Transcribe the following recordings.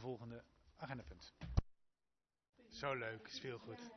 volgende agendapunt. Zo leuk, speelgoed.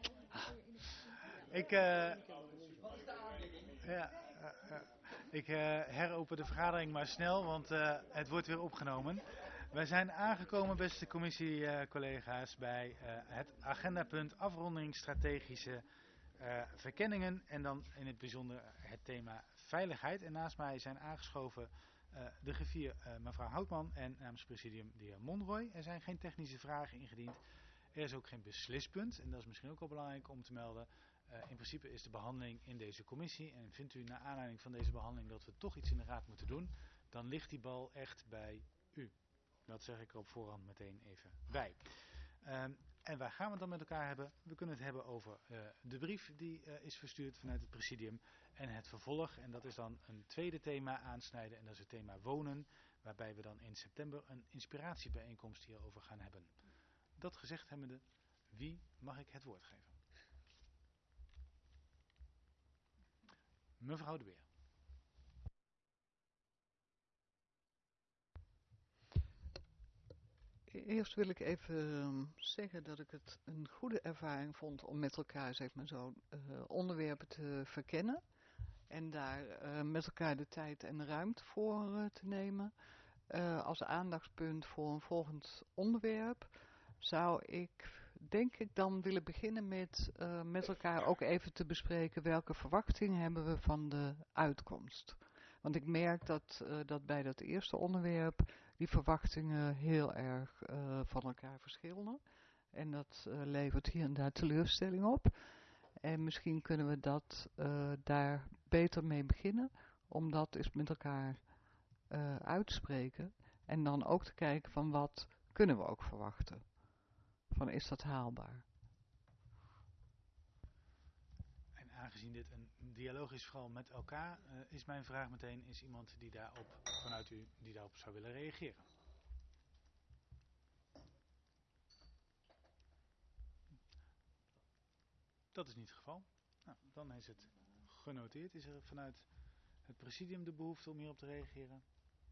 Ik heropen de vergadering maar snel, want het wordt weer opgenomen. Wij zijn aangekomen, beste commissiecollega's, bij het agendapunt afronding strategische verkenningen. En dan in het bijzonder het thema veiligheid. En naast mij zijn aangeschoven de griffier mevrouw Houtman en namens presidium de heer Monroy. Er zijn geen technische vragen ingediend. Er is ook geen beslispunt. En dat is misschien ook wel belangrijk om te melden. In principe is de behandeling in deze commissie. En vindt u naar aanleiding van deze behandeling dat we toch iets in de raad moeten doen. Dan ligt die bal echt bij u. Dat zeg ik er op voorhand meteen even bij. En waar gaan we het dan met elkaar hebben? We kunnen het hebben over de brief die is verstuurd vanuit het presidium. En het vervolg. En dat is dan een tweede thema aansnijden. En dat is het thema wonen. Waarbij we dan in september een inspiratiebijeenkomst hierover gaan hebben. Dat gezegd hebbende, wie mag ik het woord geven? Mevrouw de Beer. Eerst wil ik even zeggen dat ik het een goede ervaring vond om met elkaar zeg maar zo onderwerpen te verkennen. En daar met elkaar de tijd en de ruimte voor te nemen. Als aandachtspunt voor een volgend onderwerp zou ik denk ik dan willen beginnen met elkaar ook even te bespreken welke verwachtingen hebben we van de uitkomst. Want ik merk dat bij dat eerste onderwerp die verwachtingen heel erg van elkaar verschillen. En dat levert hier en daar teleurstelling op. En misschien kunnen we daar beter mee beginnen. Om dat eens met elkaar uit te spreken. En dan ook te kijken van wat kunnen we ook verwachten. Van is dat haalbaar? En aangezien dit een dialoog is vooral met elkaar, is mijn vraag meteen, is iemand die daarop, vanuit u, die daarop zou willen reageren? Dat is niet het geval. Nou, dan is het genoteerd. Is er vanuit het presidium de behoefte om hierop te reageren?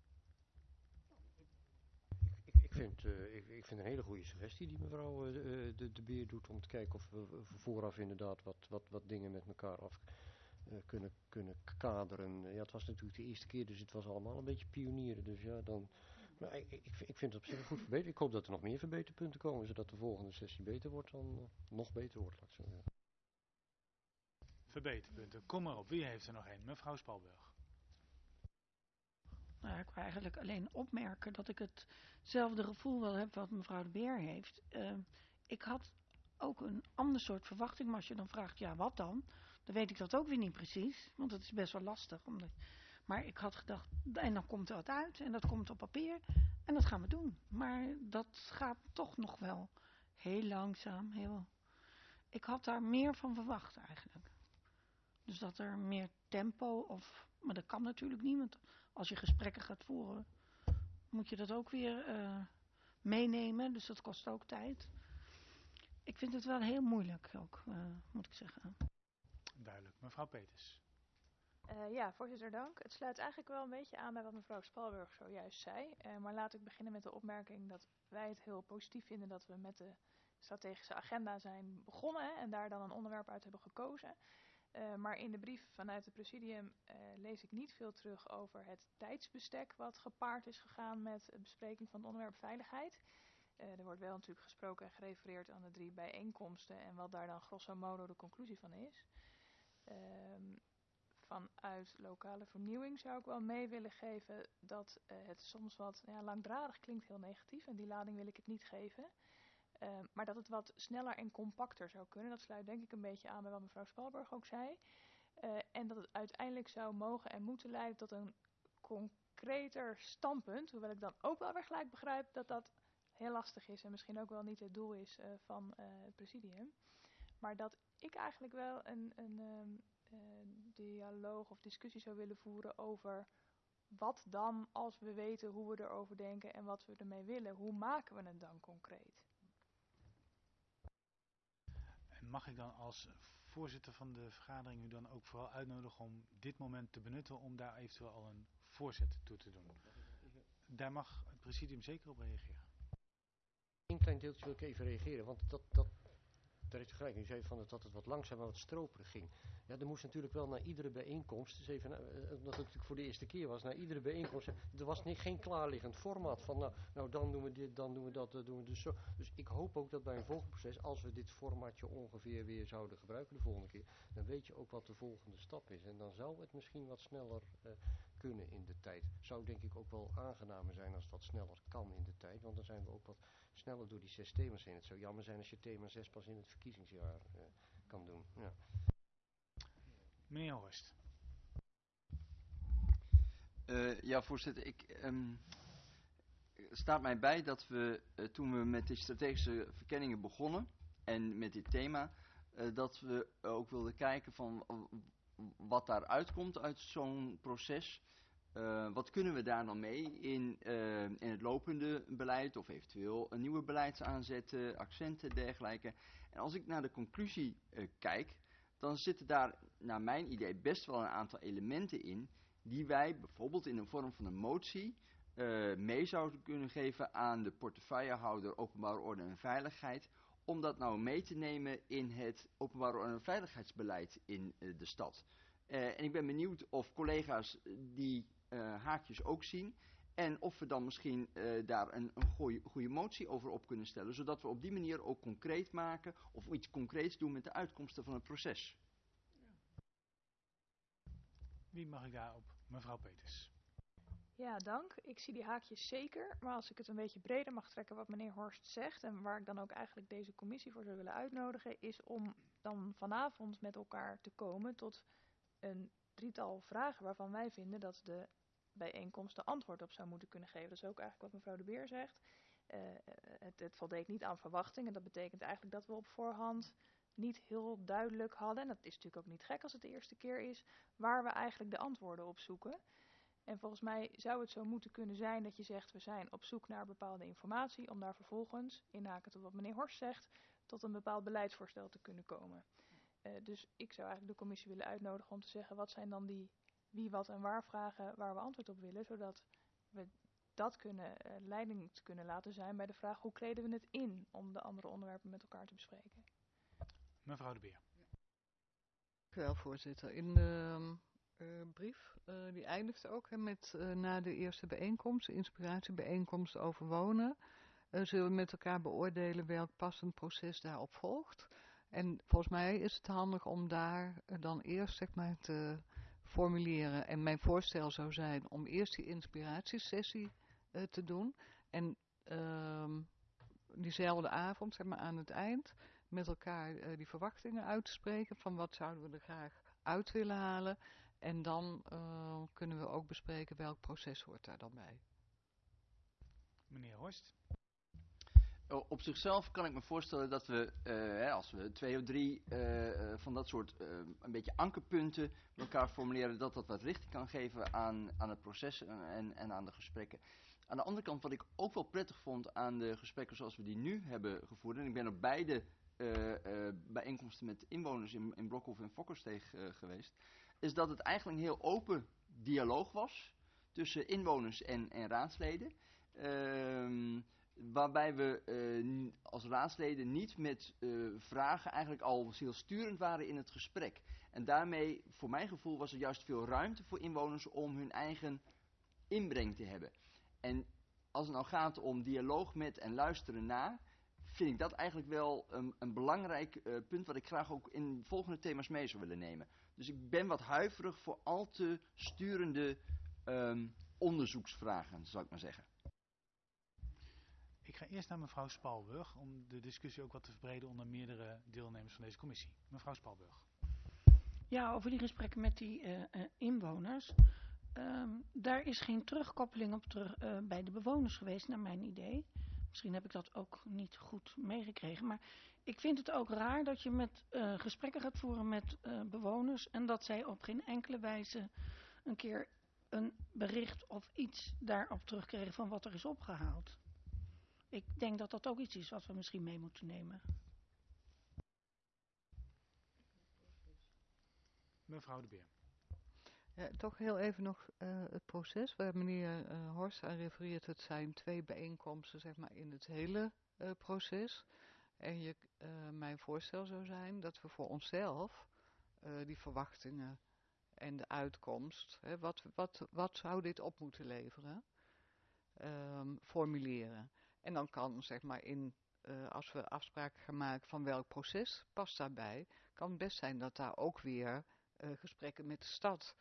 Ik vind een hele goede suggestie die mevrouw de Beer doet om te kijken of we vooraf inderdaad wat dingen met elkaar af kunnen kaderen. Ja, het was natuurlijk de eerste keer, dus het was allemaal een beetje pionieren. Dus ja, dan... Maar ik vind het op zich een goed verbetering. Ik hoop dat er nog meer verbeterpunten komen, zodat de volgende sessie beter wordt dan nog beter wordt, laat ik zo zeggen. Verbeterpunten, kom maar op. Wie heeft er nog één? Mevrouw Spalburg. Nou, ik wil eigenlijk alleen opmerken dat ik hetzelfde gevoel wel heb wat mevrouw de Beer heeft. Ik had ook een ander soort verwachting, maar als je dan vraagt, ja wat dan weet ik dat ook weer niet precies, want het is best wel lastig. Maar ik had gedacht, en dan komt er wat uit en dat komt op papier en dat gaan we doen. Maar dat gaat toch nog wel heel langzaam. Ik had daar meer van verwacht eigenlijk. Dus dat er meer tempo maar dat kan natuurlijk niet, want als je gesprekken gaat voeren, moet je dat ook weer meenemen. Dus dat kost ook tijd. Ik vind het wel heel moeilijk ook, moet ik zeggen. Duidelijk. Mevrouw Peters. Ja, voorzitter, dank. Het sluit eigenlijk wel een beetje aan bij wat mevrouw Spalburg zojuist zei. Maar laat ik beginnen met de opmerking dat wij het heel positief vinden dat we met de strategische agenda zijn begonnen en daar dan een onderwerp uit hebben gekozen. Maar in de brief vanuit het presidium lees ik niet veel terug over het tijdsbestek wat gepaard is gegaan met de bespreking van het onderwerp veiligheid. Er wordt wel natuurlijk gesproken en gerefereerd aan de 3 bijeenkomsten en wat daar dan grosso modo de conclusie van is. Vanuit lokale vernieuwing zou ik wel mee willen geven dat het soms wat langdradig klinkt, heel negatief en die lading wil ik het niet geven. Maar dat het wat sneller en compacter zou kunnen. Dat sluit denk ik een beetje aan bij wat mevrouw Spalburg ook zei. En dat het uiteindelijk zou mogen en moeten leiden tot een concreter standpunt. Hoewel ik dan ook wel weer gelijk begrijp dat dat heel lastig is. En misschien ook wel niet het doel is van het presidium. Maar dat ik eigenlijk wel een dialoog of discussie zou willen voeren over wat dan als we weten hoe we erover denken en wat we ermee willen. Hoe maken we het dan concreet? En mag ik dan als voorzitter van de vergadering u dan ook vooral uitnodigen om dit moment te benutten om daar eventueel al een voorzet toe te doen? Daar mag het presidium zeker op reageren. deeltje wil ik even reageren, want daar heeft u gelijk. U zei van dat het wat langzamer, wat stroperig ging. Ja, er moest natuurlijk wel naar iedere bijeenkomst, dus even, omdat het natuurlijk voor de eerste keer was, naar iedere bijeenkomst, er was geen klaarliggend format van, nou dan doen we dit, dan doen we dat, dan doen we dus zo. Dus ik hoop ook dat bij een volgend proces, als we dit formatje ongeveer weer zouden gebruiken de volgende keer, dan weet je ook wat de volgende stap is. En dan zou het misschien wat sneller kunnen in de tijd. Zou denk ik ook wel aangenamer zijn als het wat sneller kan in de tijd, want dan zijn we ook wat sneller door die 6 thema's heen. Het zou jammer zijn als je thema 6 pas in het verkiezingsjaar kan doen. Ja. Meneer Horst. Ja, voorzitter. Staat mij bij dat we toen we met de strategische verkenningen begonnen en met dit thema, dat we ook wilden kijken van wat daar uitkomt uit zo'n proces. Wat kunnen we daar dan mee in het lopende beleid of eventueel een nieuwe beleidsaanzetten, accenten, dergelijke. En als ik naar de conclusie kijk, dan zitten daar naar mijn idee best wel een aantal elementen in die wij bijvoorbeeld in de vorm van een motie mee zouden kunnen geven aan de portefeuillehouder openbare orde en veiligheid, om dat nou mee te nemen in het openbare orde en veiligheidsbeleid in de stad. En ik ben benieuwd of collega's die haakjes ook zien en of we dan misschien daar een goede motie over op kunnen stellen, zodat we op die manier ook concreet maken of iets concreets doen met de uitkomsten van het proces. Wie mag ik daarop? Mevrouw Peters. Ja, dank. Ik zie die haakjes zeker. Maar als ik het een beetje breder mag trekken wat meneer Horst zegt, en waar ik dan ook eigenlijk deze commissie voor zou willen uitnodigen, is om dan vanavond met elkaar te komen tot een drietal vragen waarvan wij vinden dat de bijeenkomst de antwoord op zou moeten kunnen geven. Dat is ook eigenlijk wat mevrouw De Beer zegt. Het voldeed niet aan verwachtingen. Dat betekent eigenlijk dat we op voorhand niet heel duidelijk hadden, en dat is natuurlijk ook niet gek als het de eerste keer is, waar we eigenlijk de antwoorden op zoeken. En volgens mij zou het zo moeten kunnen zijn dat je zegt, we zijn op zoek naar bepaalde informatie, om daar vervolgens, inhakend op wat meneer Horst zegt, tot een bepaald beleidsvoorstel te kunnen komen. Dus ik zou eigenlijk de commissie willen uitnodigen om te zeggen, wat zijn dan die wie, wat en waar vragen waar we antwoord op willen, zodat we dat leiding kunnen laten zijn bij de vraag, hoe kleden we het in om de andere onderwerpen met elkaar te bespreken. Mevrouw De Beer. Dank u wel, voorzitter. In de brief, die eindigt ook met na de eerste bijeenkomst, de inspiratiebijeenkomst over wonen, zullen we met elkaar beoordelen welk passend proces daarop volgt. En volgens mij is het handig om daar dan eerst zeg maar te formuleren. En mijn voorstel zou zijn om eerst die inspiratiesessie te doen. En diezelfde avond, zeg maar aan het eind, met elkaar die verwachtingen uit te spreken van wat zouden we er graag uit willen halen. En dan kunnen we ook bespreken welk proces hoort daar dan bij. Meneer Horst. Op zichzelf kan ik me voorstellen dat we, als we 2 of 3 van dat soort een beetje ankerpunten met elkaar formuleren, dat wat richting kan geven aan het proces en aan de gesprekken. Aan de andere kant, wat ik ook wel prettig vond aan de gesprekken zoals we die nu hebben gevoerd, en ik ben op beide bijeenkomsten met inwoners in Blokhof en Fokkersteeg geweest, is dat het eigenlijk een heel open dialoog was tussen inwoners en raadsleden. Waarbij we als raadsleden niet met vragen eigenlijk al heel sturend waren in het gesprek. En daarmee, voor mijn gevoel, was er juist veel ruimte voor inwoners om hun eigen inbreng te hebben. En als het nou gaat om dialoog met en luisteren naar, vind ik dat eigenlijk wel een belangrijk punt wat ik graag ook in volgende thema's mee zou willen nemen. Dus ik ben wat huiverig voor al te sturende onderzoeksvragen, zou ik maar zeggen. Ik ga eerst naar mevrouw Spalburg om de discussie ook wat te verbreden onder meerdere deelnemers van deze commissie. Mevrouw Spalburg. Ja, over die gesprekken met die inwoners. Daar is geen terugkoppeling op bij de bewoners geweest, naar mijn idee. Misschien heb ik dat ook niet goed meegekregen. Maar ik vind het ook raar dat je met gesprekken gaat voeren met bewoners en dat zij op geen enkele wijze een keer een bericht of iets daarop terugkregen van wat er is opgehaald. Ik denk dat dat ook iets is wat we misschien mee moeten nemen. Mevrouw De Beer. Ja, toch heel even nog het proces waar meneer Horst aan refereert. Het zijn 2 bijeenkomsten zeg maar, in het hele proces. En mijn voorstel zou zijn dat we voor onszelf die verwachtingen en de uitkomst, hè, wat zou dit op moeten leveren, formuleren. En dan kan, zeg maar, als we afspraken gaan maken van welk proces past daarbij, kan het best zijn dat daar ook weer gesprekken met de stad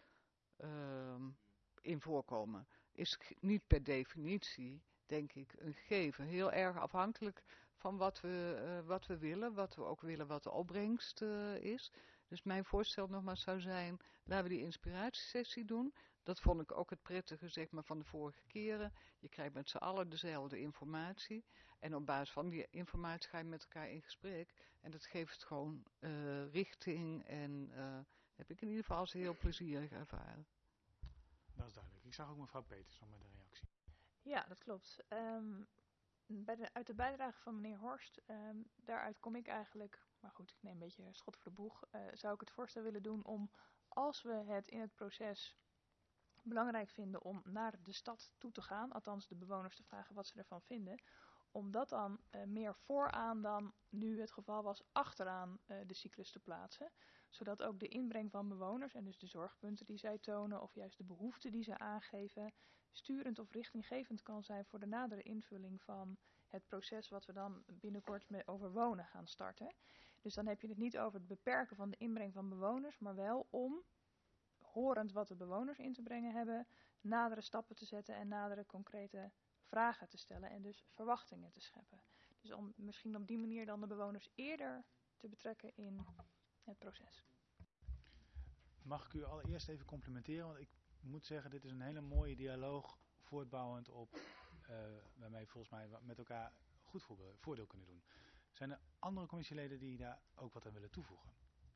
in voorkomen. Is niet per definitie, denk ik, een gegeven. Heel erg afhankelijk van wat we willen, wat we ook willen, wat de opbrengst is. Dus mijn voorstel nogmaals zou zijn, laten we die inspiratiesessie doen. Dat vond ik ook het prettige, zeg maar, van de vorige keren. Je krijgt met z'n allen dezelfde informatie. En op basis van die informatie ga je met elkaar in gesprek. En dat geeft gewoon richting en heb ik in ieder geval als heel plezierig ervaren. Dat is duidelijk. Ik zag ook mevrouw Peters nog met een reactie. Ja, dat klopt. Uit de bijdrage van meneer Horst, daaruit kom ik eigenlijk, maar goed, ik neem een beetje schot voor de boeg, zou ik het voorstel willen doen om, als we het in het proces belangrijk vinden om naar de stad toe te gaan, althans de bewoners te vragen wat ze ervan vinden, om dat dan meer vooraan dan nu het geval was achteraan de cyclus te plaatsen. Zodat ook de inbreng van bewoners en dus de zorgpunten die zij tonen of juist de behoeften die ze aangeven sturend of richtinggevend kan zijn voor de nadere invulling van het proces wat we dan binnenkort over wonen gaan starten. Dus dan heb je het niet over het beperken van de inbreng van bewoners, maar wel om, horend wat de bewoners in te brengen hebben, nadere stappen te zetten en nadere concrete vragen te stellen en dus verwachtingen te scheppen. Dus om misschien op die manier dan de bewoners eerder te betrekken in het proces. Mag ik u allereerst even complimenteren, want ik moet zeggen, dit is een hele mooie dialoog voortbouwend op waarmee we volgens mij met elkaar goed voordeel kunnen doen. Zijn er andere commissieleden die daar ook wat aan willen toevoegen?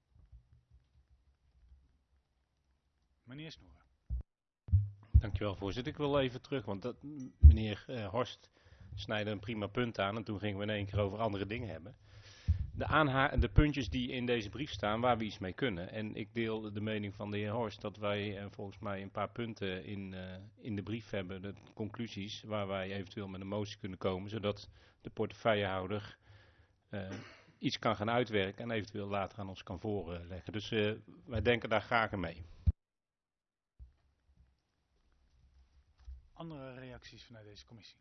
Meneer Snoeren. Dankjewel, voorzitter. Ik wil even terug, want meneer Horst snijde een prima punt aan en toen gingen we in één keer over andere dingen hebben. De puntjes die in deze brief staan, waar we iets mee kunnen. En ik deel de mening van de heer Horst dat wij volgens mij een paar punten in de brief hebben, de conclusies, waar wij eventueel met een motie kunnen komen, zodat de portefeuillehouder iets kan gaan uitwerken en eventueel later aan ons kan voorleggen. Dus wij denken daar graag aan mee. Andere reacties vanuit deze commissie?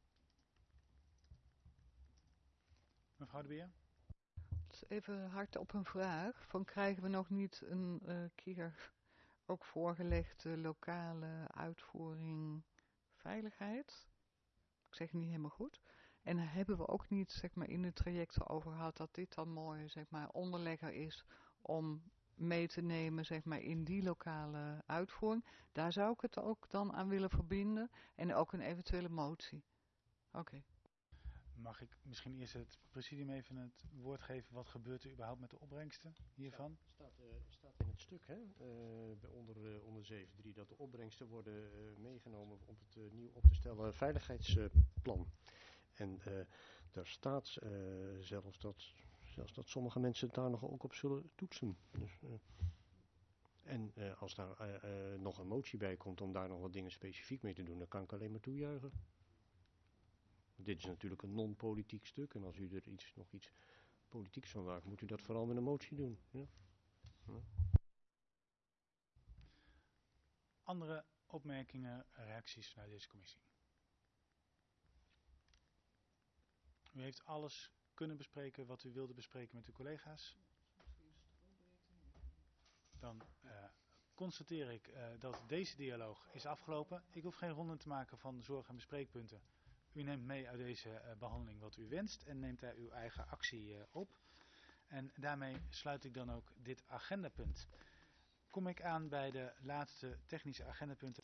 Mevrouw de Beer? Even hard op een vraag. Krijgen we nog niet een keer ook voorgelegd lokale uitvoering veiligheid? Ik zeg het niet helemaal goed. En hebben we ook niet, zeg maar, in het traject erover gehad dat dit dan mooi, zeg maar, onderlegger is om mee te nemen, zeg maar, in die lokale uitvoering. Daar zou ik het ook dan aan willen verbinden en ook een eventuele motie. Oké. Mag ik misschien eerst het presidium even het woord geven? Wat gebeurt er überhaupt met de opbrengsten hiervan? Staat in het stuk, hè, onder 7.3, dat de opbrengsten worden meegenomen op het nieuw op te stellen veiligheidsplan. En daar staat zelfs dat sommige mensen daar nog ook op zullen toetsen. Dus, en als daar nog een motie bij komt om daar nog wat dingen specifiek mee te doen, dan kan ik alleen maar toejuichen. Dit is natuurlijk een non-politiek stuk en als u er nog iets politieks van maakt, moet u dat vooral met een motie doen. Ja? Ja. Andere opmerkingen, reacties vanuit deze commissie? U heeft alles kunnen bespreken wat u wilde bespreken met uw collega's. Dan constateer ik dat deze dialoog is afgelopen. Ik hoef geen ronde te maken van zorg- en bespreekpunten. U neemt mee uit deze behandeling wat u wenst en neemt daar uw eigen actie op. En daarmee sluit ik dan ook dit agendapunt. Kom ik aan bij de laatste technische agendapunten.